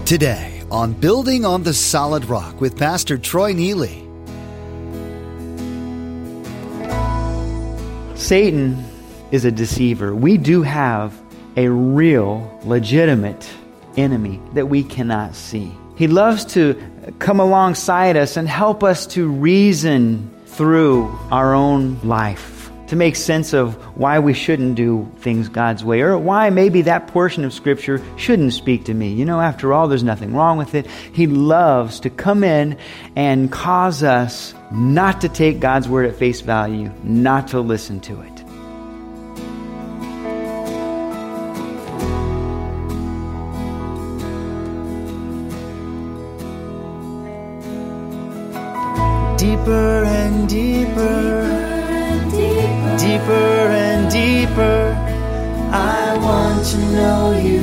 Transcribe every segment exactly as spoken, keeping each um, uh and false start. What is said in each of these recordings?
Today on Building on the Solid Rock with Pastor Troy Neely. Satan is a deceiver. We do have a real, legitimate enemy that we cannot see. He loves to come alongside us and help us to reason through our own life, to make sense of why we shouldn't do things God's way, or why maybe that portion of Scripture shouldn't speak to me. You know, after all, there's nothing wrong with it. He loves to come in and cause us not to take God's Word at face value, not to listen to it. Deeper and deeper, deeper and deeper, I want to know you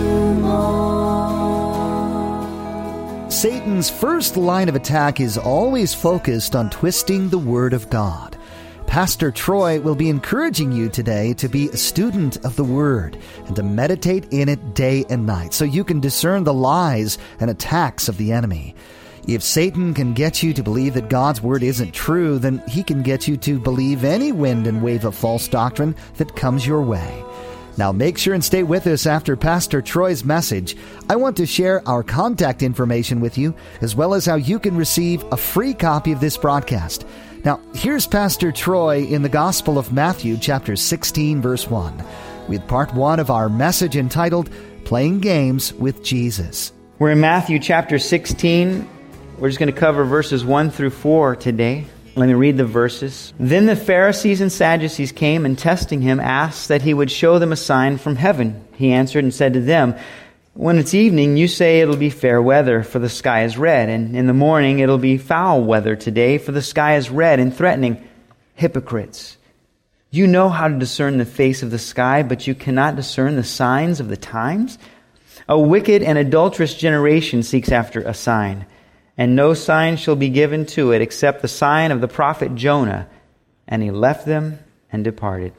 more. Satan's first line of attack is always focused on twisting the Word of God. Pastor Troy will be encouraging you today to be a student of the Word and to meditate in it day and night so you can discern the lies and attacks of the enemy. If Satan can get you to believe that God's Word isn't true, then he can get you to believe any wind and wave of false doctrine that comes your way. Now make sure and stay with us after Pastor Troy's message. I want to share our contact information with you, as well as how you can receive a free copy of this broadcast. Now, here's Pastor Troy in the Gospel of Matthew, chapter sixteen, verse one, with part one of our message entitled, Playing Games with Jesus. We're in Matthew chapter sixteen. We're just going to cover verses one through four today. Let me read the verses. Then the Pharisees and Sadducees came and, testing him, asked that he would show them a sign from heaven. He answered and said to them, when it's evening, you say it'll be fair weather, for the sky is red, and in the morning it'll be foul weather today, for the sky is red and threatening. Hypocrites! You know how to discern the face of the sky, but you cannot discern the signs of the times? A wicked and adulterous generation seeks after a sign, and no sign shall be given to it except the sign of the prophet Jonah. And he left them and departed.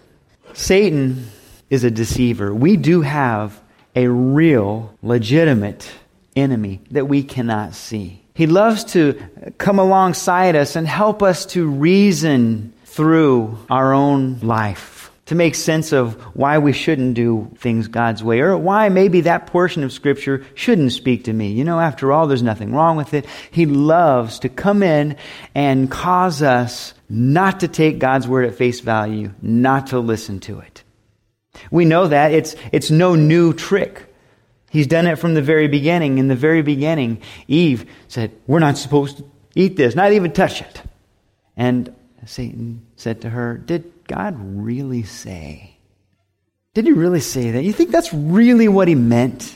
Satan is a deceiver. We do have a real, legitimate enemy that we cannot see. He loves to come alongside us and help us to reason through our own life, to make sense of why we shouldn't do things God's way, or why maybe that portion of Scripture shouldn't speak to me. You know, after all, there's nothing wrong with it. He loves to come in and cause us not to take God's Word at face value, not to listen to it. We know that. It's, it's no new trick. He's done it from the very beginning. In the very beginning, Eve said, we're not supposed to eat this, not even touch it. And Satan said to her, did God really say? Did he really say that? You think that's really what he meant?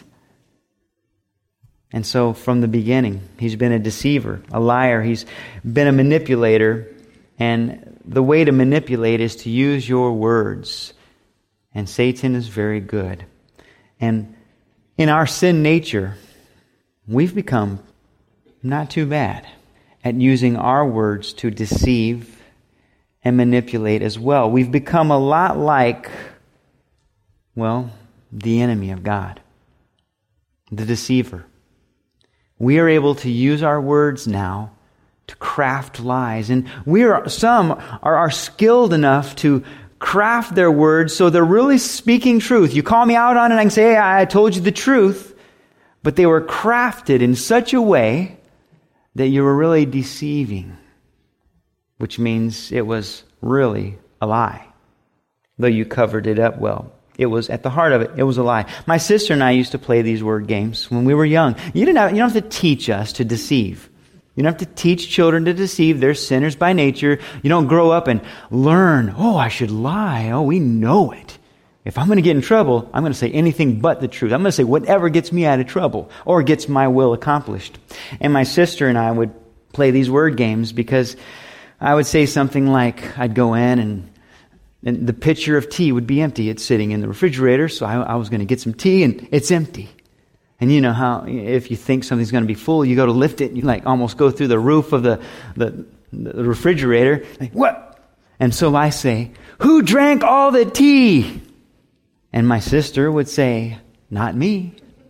And so from the beginning, he's been a deceiver, a liar. He's been a manipulator. And the way to manipulate is to use your words. And Satan is very good. And in our sin nature, we've become not too bad at using our words to deceive and manipulate as well. We've become a lot like, well, the enemy of God, the deceiver. We are able to use our words now to craft lies, and we are some are, are skilled enough to craft their words so they're really speaking truth. You call me out on it, I can say, hey, I told you the truth, but they were crafted in such a way that you were really deceiving, which means it was really a lie. Though you covered it up well, it was at the heart of it, it was a lie. My sister and I used to play these word games when we were young. You didn't have, you don't have to teach us to deceive. You don't have to teach children to deceive. They're sinners by nature. You don't grow up and learn, oh, I should lie. Oh, we know it. If I'm going to get in trouble, I'm going to say anything but the truth. I'm going to say whatever gets me out of trouble or gets my will accomplished. And my sister and I would play these word games because I would say something like, I'd go in and, and the pitcher of tea would be empty. It's sitting in the refrigerator, so I, I was going to get some tea and it's empty. And you know how if you think something's going to be full, you go to lift it and you like almost go through the roof of the, the, the refrigerator. Like, what? And so I say, who drank all the tea? And my sister would say, not me.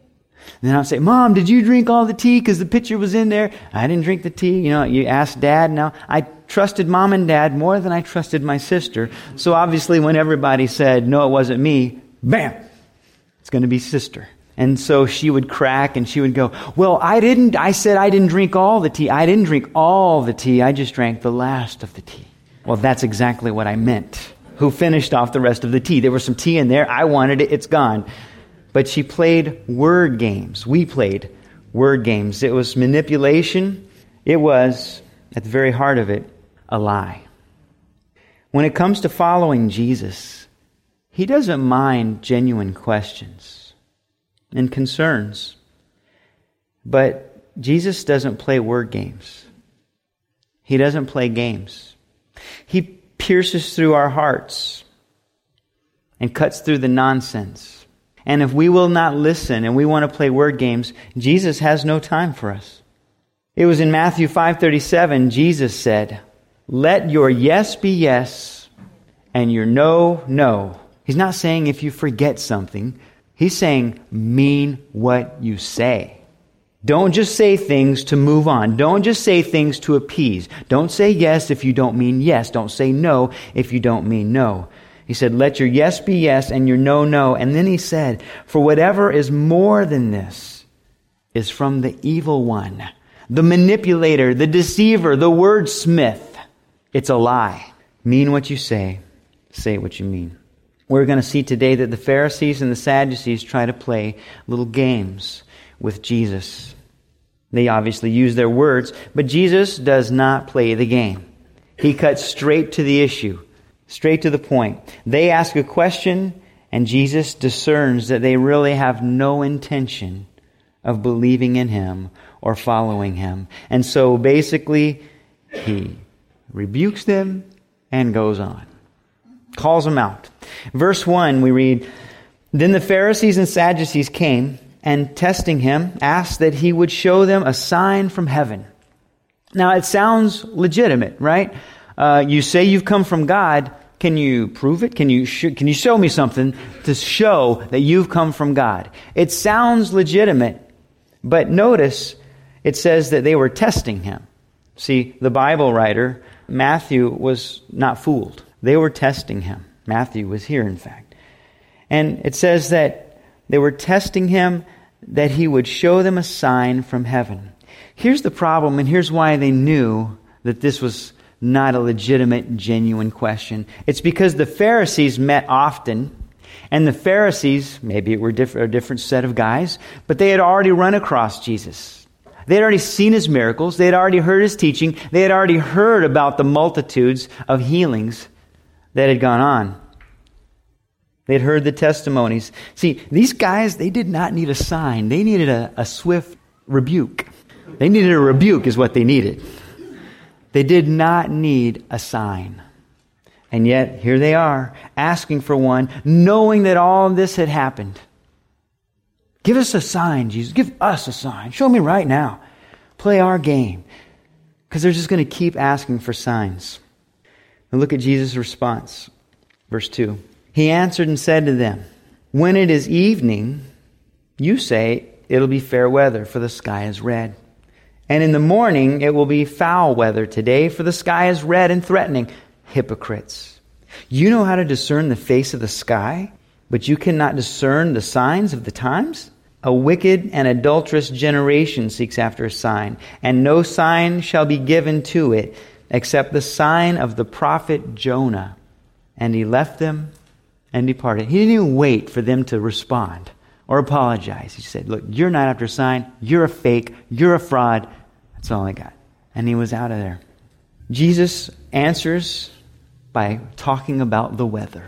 And then I'll say, Mom, did you drink all the tea? Because the pitcher was in there. I didn't drink the tea. You know, you ask Dad. Now, I trusted Mom and Dad more than I trusted my sister. So obviously when everybody said, no, it wasn't me, bam, it's going to be sister. And so she would crack and she would go, well, I didn't, I said I didn't drink all the tea. I didn't drink all the tea. I just drank the last of the tea. Well, that's exactly what I meant. Who finished off the rest of the tea? There was some tea in there. I wanted it. It's gone. But she played word games. We played word games. It was manipulation. It was, at the very heart of it, a lie. When it comes to following Jesus, He doesn't mind genuine questions and concerns. But Jesus doesn't play word games. He doesn't play games. He pierces through our hearts and cuts through the nonsense. And if we will not listen and we want to play word games, Jesus has no time for us. It was in Matthew five thirty-seven, Jesus said, let your yes be yes and your no, no. He's not saying if you forget something. He's saying mean what you say. Don't just say things to move on. Don't just say things to appease. Don't say yes if you don't mean yes. Don't say no if you don't mean no. He said, let your yes be yes and your no, no. And then he said, for whatever is more than this is from the evil one, the manipulator, the deceiver, the wordsmith. It's a lie. Mean what you say. Say what you mean. We're going to see today that the Pharisees and the Sadducees try to play little games with Jesus. They obviously use their words, but Jesus does not play the game. He cuts straight to the issue. Straight to the point. They ask a question, and Jesus discerns that they really have no intention of believing in Him or following Him. And so basically, He rebukes them and goes on. Calls them out. Verse one, we read, then the Pharisees and Sadducees came, and testing Him, asked that He would show them a sign from heaven. Now, it sounds legitimate, right? Uh, you say you've come from God. Can you prove it? Can you sh- can you show me something to show that you've come from God? It sounds legitimate, but notice it says that they were testing Him. See, the Bible writer, Matthew, was not fooled. They were testing Him. Matthew was here, in fact. And it says that they were testing Him that He would show them a sign from heaven. Here's the problem, and here's why they knew that this was not a legitimate, genuine question. It's because the Pharisees met often, and the Pharisees, maybe it were diff- a different set of guys, but they had already run across Jesus. They had already seen His miracles. They had already heard His teaching. They had already heard about the multitudes of healings that had gone on. They had heard the testimonies. See, these guys, they did not need a sign. They needed a, a swift rebuke. They needed a rebuke is what they needed. They did not need a sign. And yet, here they are, asking for one, knowing that all of this had happened. Give us a sign, Jesus. Give us a sign. Show me right now. Play our game. Because they're just going to keep asking for signs. And look at Jesus' response. Verse two. He answered and said to them, when it is evening, you say it'll be fair weather, for the sky is red. And in the morning it will be foul weather today, for the sky is red and threatening. Hypocrites! You know how to discern the face of the sky, but you cannot discern the signs of the times? A wicked and adulterous generation seeks after a sign, and no sign shall be given to it, except the sign of the prophet Jonah. And he left them and departed. He didn't even wait for them to respond or apologize. He said, look, you're not after a sign. You're a fake. You're a fraud. That's all I got. And he was out of there. Jesus answers by talking about the weather.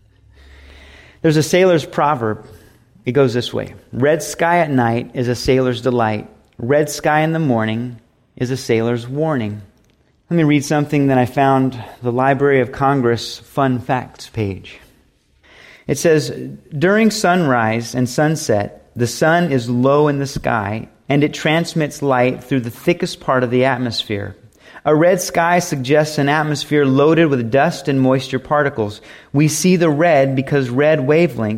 There's a sailor's proverb. It goes this way. Red sky at night is a sailor's delight. Red sky in the morning is a sailor's warning. Let me read something that I found the Library of Congress Fun Facts page. It says, during sunrise and sunset, the sun is low in the sky, and it transmits light through the thickest part of the atmosphere. A red sky suggests an atmosphere loaded with dust and moisture particles. We see the red because red wavelengths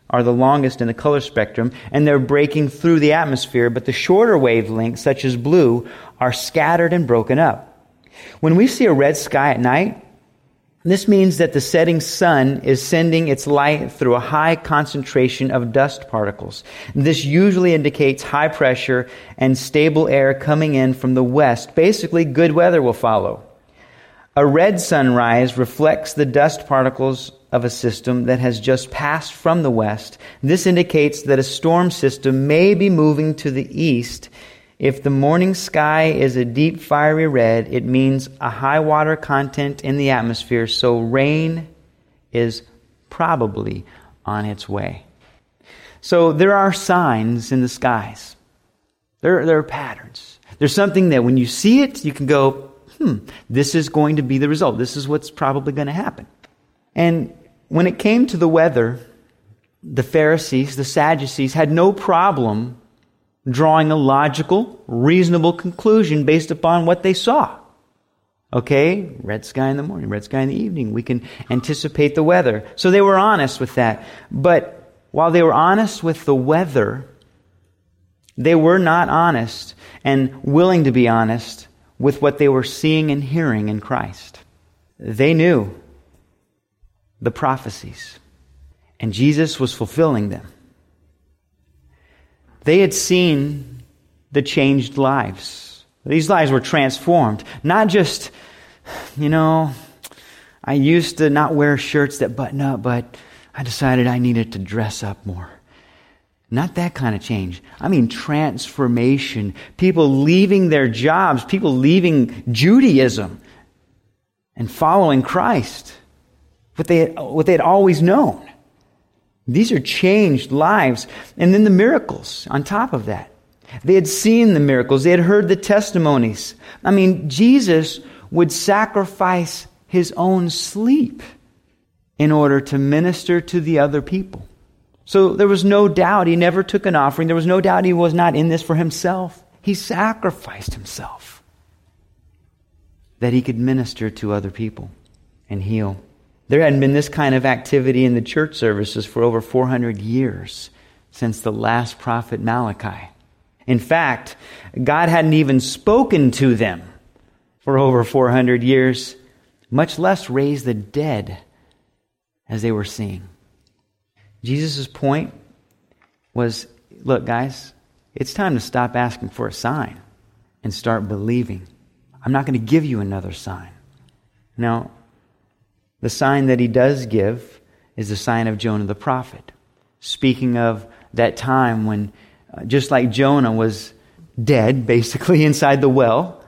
are the longest in the color spectrum, and they're breaking through the atmosphere, but the shorter wavelengths, such as blue, are scattered and broken up. When we see a red sky at night, this means that the setting sun is sending its light through a high concentration of dust particles. This usually indicates high pressure and stable air coming in from the west. Basically, good weather will follow. A red sunrise reflects the dust particles of a system that has just passed from the west. This indicates that a storm system may be moving to the east. If the morning sky is a deep fiery red, it means a high water content in the atmosphere, so rain is probably on its way. So there are signs in the skies. There, there are patterns. There's something that when you see it, you can go, hmm, this is going to be the result. This is what's probably going to happen. And when it came to the weather, the Pharisees, the Sadducees, had no problem drawing a logical, reasonable conclusion based upon what they saw. Okay, red sky in the morning, red sky in the evening. We can anticipate the weather. So they were honest with that. But while they were honest with the weather, they were not honest and willing to be honest with what they were seeing and hearing in Christ. They knew the prophecies, and Jesus was fulfilling them. They had seen the changed lives. These lives were transformed. Not just, you know, I used to not wear shirts that button up, but I decided I needed to dress up more. Not that kind of change. I mean transformation. People leaving their jobs, people leaving Judaism and following Christ. What they had, what they had always known. These are changed lives. And then the miracles on top of that. They had seen the miracles. They had heard the testimonies. I mean, Jesus would sacrifice his own sleep in order to minister to the other people. So there was no doubt he never took an offering. There was no doubt he was not in this for himself. He sacrificed himself that he could minister to other people and heal. There hadn't been this kind of activity in the church services for over four hundred years since the last prophet Malachi. In fact, God hadn't even spoken to them for over four hundred years, much less raised the dead as they were seeing. Jesus' point was, look guys, it's time to stop asking for a sign and start believing. I'm not going to give you another sign. Now, the sign that he does give is the sign of Jonah the prophet. Speaking of that time when, uh, just like Jonah was dead, basically inside the well,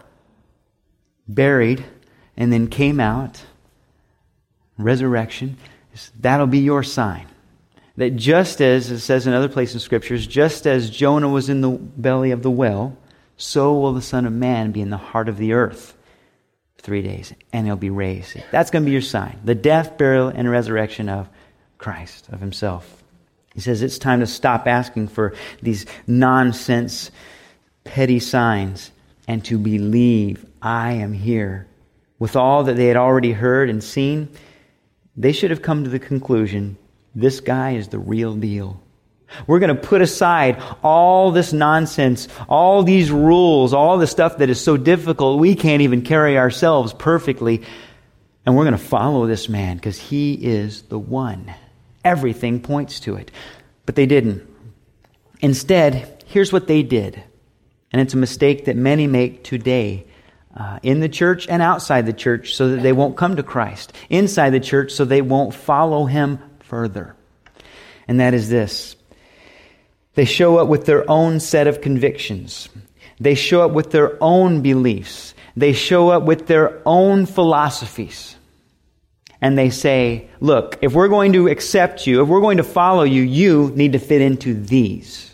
buried, and then came out, resurrection, that'll be your sign. That just as, it says in other places in Scriptures, just as Jonah was in the belly of the well, so will the Son of Man be in the heart of the earth. Three days, and he'll be raised. That's going to be your sign. The death, burial, and resurrection of Christ, of himself. He says it's time to stop asking for these nonsense, petty signs and to believe I am here. With all that they had already heard and seen, they should have come to the conclusion, this guy is the real deal. We're going to put aside all this nonsense, all these rules, all the stuff that is so difficult we can't even carry ourselves perfectly. And we're going to follow this man because he is the one. Everything points to it. But they didn't. Instead, here's what they did. And it's a mistake that many make today uh, in the church and outside the church so that they won't come to Christ. Inside the church so they won't follow him further. And that is this. They show up with their own set of convictions. They show up with their own beliefs. They show up with their own philosophies. And they say, look, if we're going to accept you, if we're going to follow you, you need to fit into these.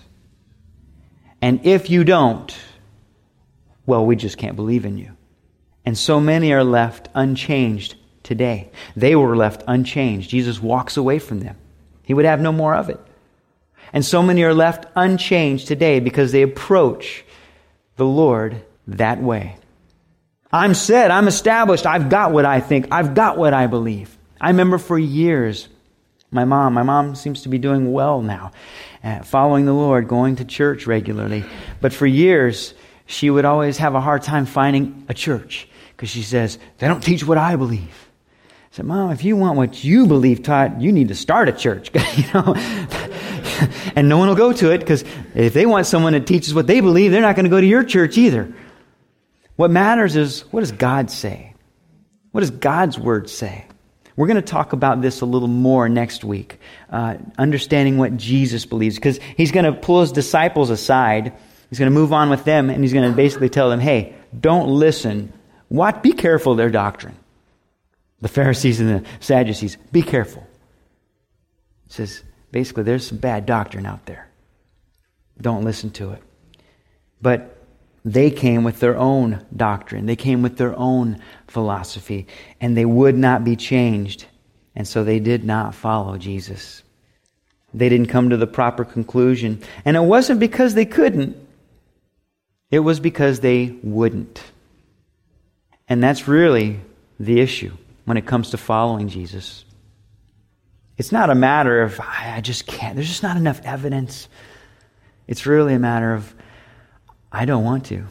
And if you don't, well, we just can't believe in you. And so many are left unchanged today. They were left unchanged. Jesus walks away from them. He would have no more of it. And so many are left unchanged today because they approach the Lord that way. I'm set, I'm established, I've got what I think, I've got what I believe. I remember for years My mom, my mom seems to be doing well now, uh, following the Lord, going to church regularly. But for years, she would always have a hard time finding a church because she says, they don't teach what I believe. I said, Mom, if you want what you believe taught, you need to start a church. you know, And no one will go to it because if they want someone that teaches what they believe, they're not going to go to your church either. What matters is, what does God say? What does God's Word say? We're going to talk about this a little more next week, uh, understanding what Jesus believes, because He's going to pull His disciples aside. He's going to move on with them, and He's going to basically tell them, hey, don't listen. What? Be careful of their doctrine. The Pharisees and the Sadducees, be careful. It says, basically, there's some bad doctrine out there. Don't listen to it. But they came with their own doctrine. They came with their own philosophy, and they would not be changed. And so they did not follow Jesus. They didn't come to the proper conclusion. And it wasn't because they couldn't. It was because they wouldn't. And that's really the issue when it comes to following Jesus. It's not a matter of, I just can't, there's just not enough evidence. It's really a matter of, I don't want to.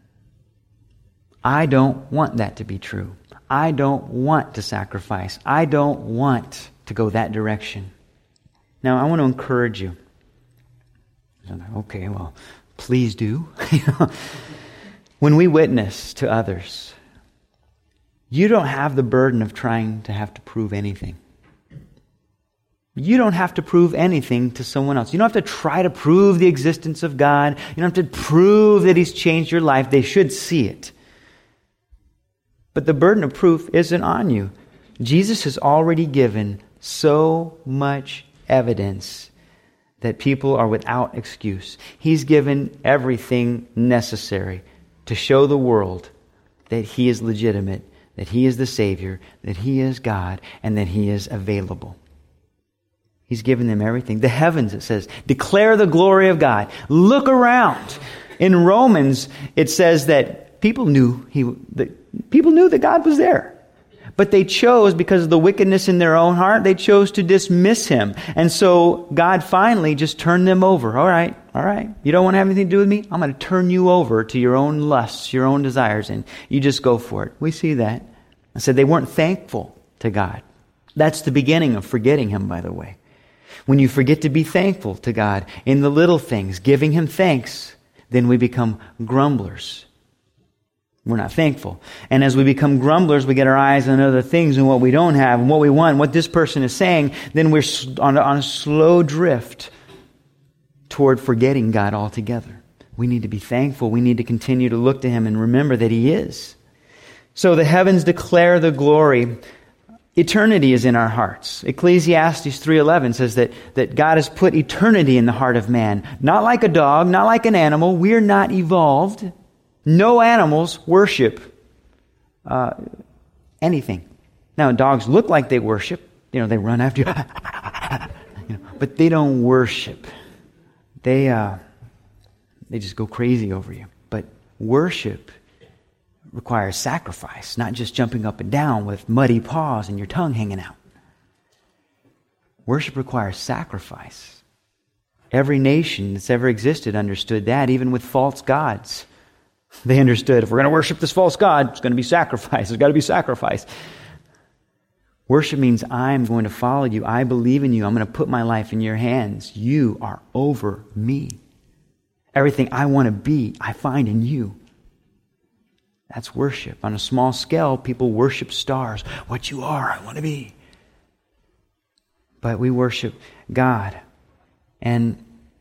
I don't want that to be true. I don't want to sacrifice. I don't want to go that direction. Now, I want to encourage you. Okay, well, please do. When we witness to others, you don't have the burden of trying to have to prove anything. You don't have to prove anything to someone else. You don't have to try to prove the existence of God. You don't have to prove that He's changed your life. They should see it. But the burden of proof isn't on you. Jesus has already given so much evidence that people are without excuse. He's given everything necessary to show the world that He is legitimate, that He is the Savior, that He is God, and that He is available. He's given them everything. The heavens, it says, declare the glory of God. Look around. In Romans, it says that people knew he, that people knew that God was there. But they chose, because of the wickedness in their own heart, they chose to dismiss Him. And so God finally just turned them over. All right, all right. You don't want to have anything to do with me? I'm going to turn you over to your own lusts, your own desires, and you just go for it. We see that. I said they weren't thankful to God. That's the beginning of forgetting Him, by the way. When you forget to be thankful to God in the little things, giving Him thanks, then we become grumblers. We're not thankful. And as we become grumblers, we get our eyes on other things and what we don't have and what we want, what this person is saying, then we're on a, on a slow drift toward forgetting God altogether. We need to be thankful. We need to continue to look to Him and remember that He is. So the heavens declare the glory. Eternity is in our hearts. Ecclesiastes three eleven says that, that God has put eternity in the heart of man. Not like a dog, not like an animal. We're not evolved. No animals worship uh, anything. Now, dogs look like they worship. You know, they run after you. you know, but they don't worship. They, uh, they just go crazy over you. But worship requires sacrifice, not just jumping up and down with muddy paws and your tongue hanging out. Worship requires sacrifice. Every nation that's ever existed understood that, even with false gods. They understood, if we're going to worship this false god, it's going to be sacrifice. There's got to be sacrifice. Worship means I'm going to follow you. I believe in you. I'm going to put my life in your hands. You are over me. Everything I want to be, I find in you. That's worship. On a small scale, people worship stars. What you are, I want to be. But we worship God. And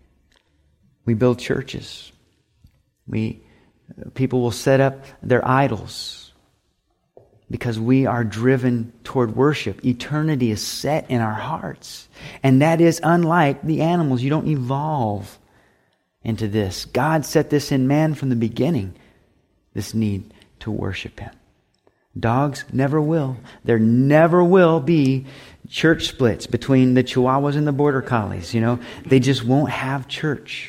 we build churches. We people will set up their idols because we are driven toward worship. Eternity is set in our hearts. And that is unlike the animals. You don't evolve into this. God set this in man from the beginning, this need to worship Him. Dogs never will. There never will be church splits between the Chihuahuas and the Border Collies. You know, they just won't have church.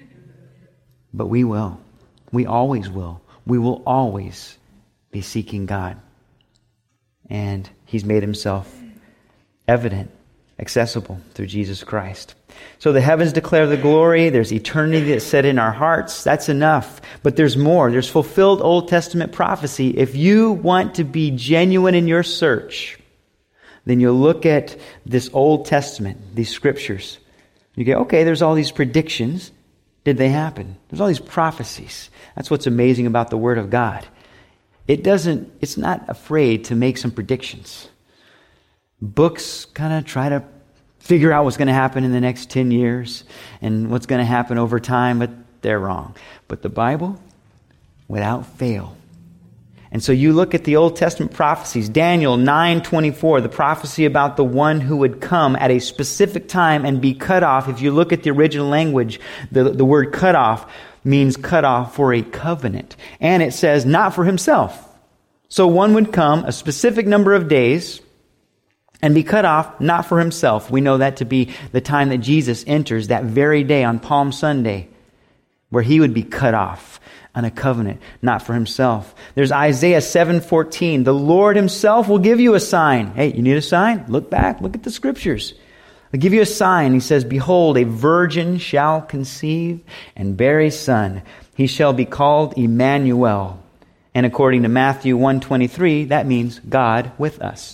But we will. We always will. We will always be seeking God. And He's made Himself evident accessible through Jesus Christ. So the heavens declare the glory. There's eternity that's set in our hearts. That's enough. But there's more. There's fulfilled Old Testament prophecy. If you want to be genuine in your search, then you'll look at this Old Testament, these scriptures. You go, okay, there's all these predictions. Did they happen? There's all these prophecies. That's what's amazing about the Word of God. It doesn't, it's not afraid to make some predictions. Books kind of try to figure out what's going to happen in the next ten years and what's going to happen over time, but they're wrong. But the Bible, without fail. And so you look at the Old Testament prophecies, Daniel nine twenty-four, the prophecy about the one who would come at a specific time and be cut off. If you look at the original language, the, the word cut off means cut off for a covenant. And it says not for himself. So one would come a specific number of days and be cut off, not for himself. We know that to be the time that Jesus enters that very day on Palm Sunday, where he would be cut off on a covenant, not for himself. There's Isaiah seven fourteen. The Lord himself will give you a sign. Hey, you need a sign? Look back. Look at the scriptures. I'll give you a sign. He says, behold, a virgin shall conceive and bear a son. He shall be called Emmanuel. And according to Matthew one twenty-three, that means God with us.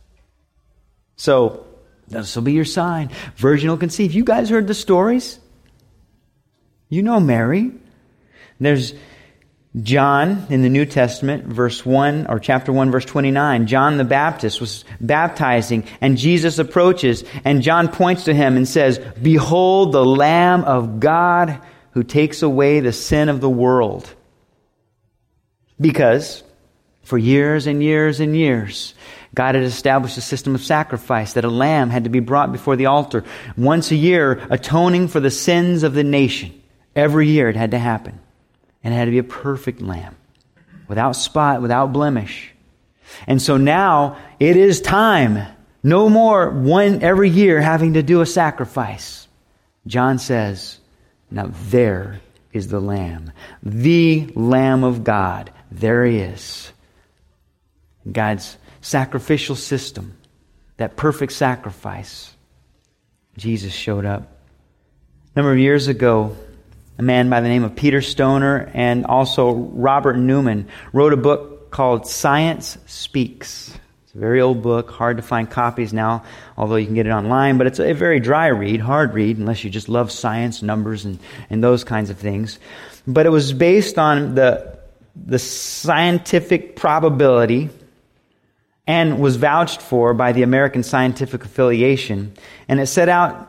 So, this will be your sign. Virgin will conceive. You guys heard the stories? You know Mary. There's John in the New Testament, verse one, or chapter one, verse twenty-nine. John the Baptist was baptizing, and Jesus approaches, and John points to him and says, behold the Lamb of God who takes away the sin of the world. Because for years and years and years, God had established a system of sacrifice that a lamb had to be brought before the altar once a year, atoning for the sins of the nation. Every year it had to happen. And it had to be a perfect lamb, without spot, without blemish. And so now it is time. No more one every year having to do a sacrifice. John says, now there is the Lamb, the Lamb of God. There he is. God's sacrificial system, that perfect sacrifice. Jesus showed up. A number of years ago, a man by the name of Peter Stoner and also Robert Newman wrote a book called Science Speaks. It's a very old book, hard to find copies now, although you can get it online, but it's a very dry read, hard read, unless you just love science, numbers, and, and those kinds of things. But it was based on the, the scientific probability and was vouched for by the American Scientific Affiliation. And it set out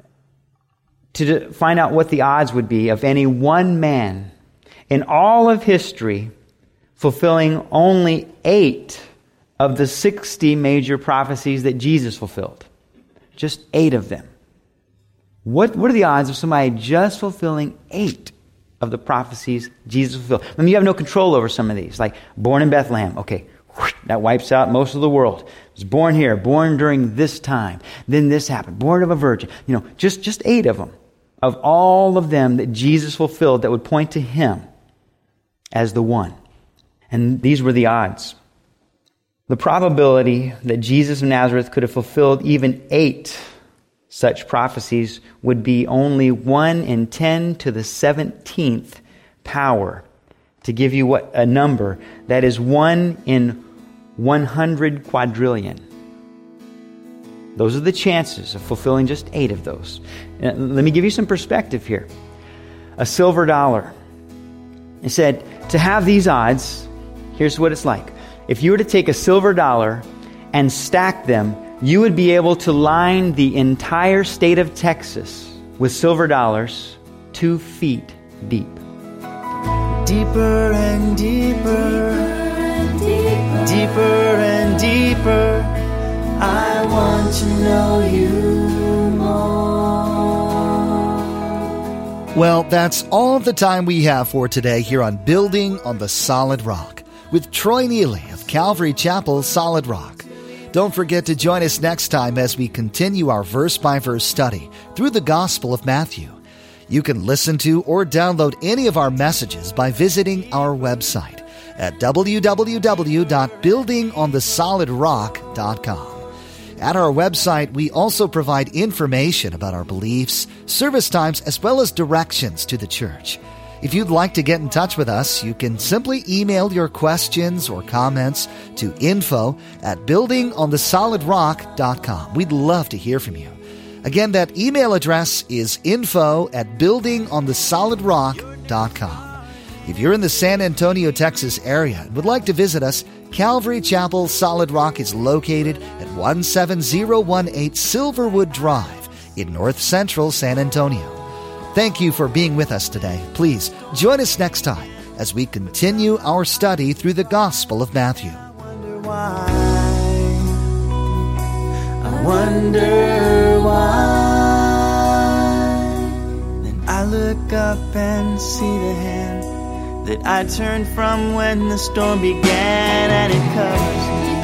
to find out what the odds would be of any one man in all of history fulfilling only eight of the sixty major prophecies that Jesus fulfilled. Just eight of them. What, what are the odds of somebody just fulfilling eight of the prophecies Jesus fulfilled? I mean, you have no control over some of these. Like, born in Bethlehem. Okay, whoosh, that wipes out most of the world. Was born here, born during this time. Then this happened. Born of a virgin. You know, just, just eight of them. Of all of them that Jesus fulfilled that would point to him as the one. And these were the odds. The probability that Jesus of Nazareth could have fulfilled even eight such prophecies would be only one in ten to the seventeenth power. To give you what a number, that is one in one hundred quadrillion. Those are the chances of fulfilling just eight of those. Now, let me give you some perspective here. A silver dollar. It said, to have these odds, here's what it's like. If you were to take a silver dollar and stack them, you would be able to line the entire state of Texas with silver dollars two feet deep. Deeper and deeper, deeper, deeper and deeper. I want to know you more. Well, that's all the time we have for today here on Building on the Solid Rock with Troy Neely of Calvary Chapel, Solid Rock. Don't forget to join us next time as we continue our verse-by-verse study through the Gospel of Matthew. You can listen to or download any of our messages by visiting our website at w w w dot building on the solid rock dot com. At our website, we also provide information about our beliefs, service times, as well as directions to the church. If you'd like to get in touch with us, you can simply email your questions or comments to info at building on the solid rock dot com. We'd love to hear from you. Again, that email address is info at building on the solid rock dot com. If you're in the San Antonio, Texas area and would like to visit us, Calvary Chapel Solid Rock is located at one seven zero one eight Silverwood Drive in North Central San Antonio. Thank you for being with us today. Please join us next time as we continue our study through the Gospel of Matthew. I wonder why. I wonder why. Then I look up and see the hand that I turned from when the storm began, and it covers me.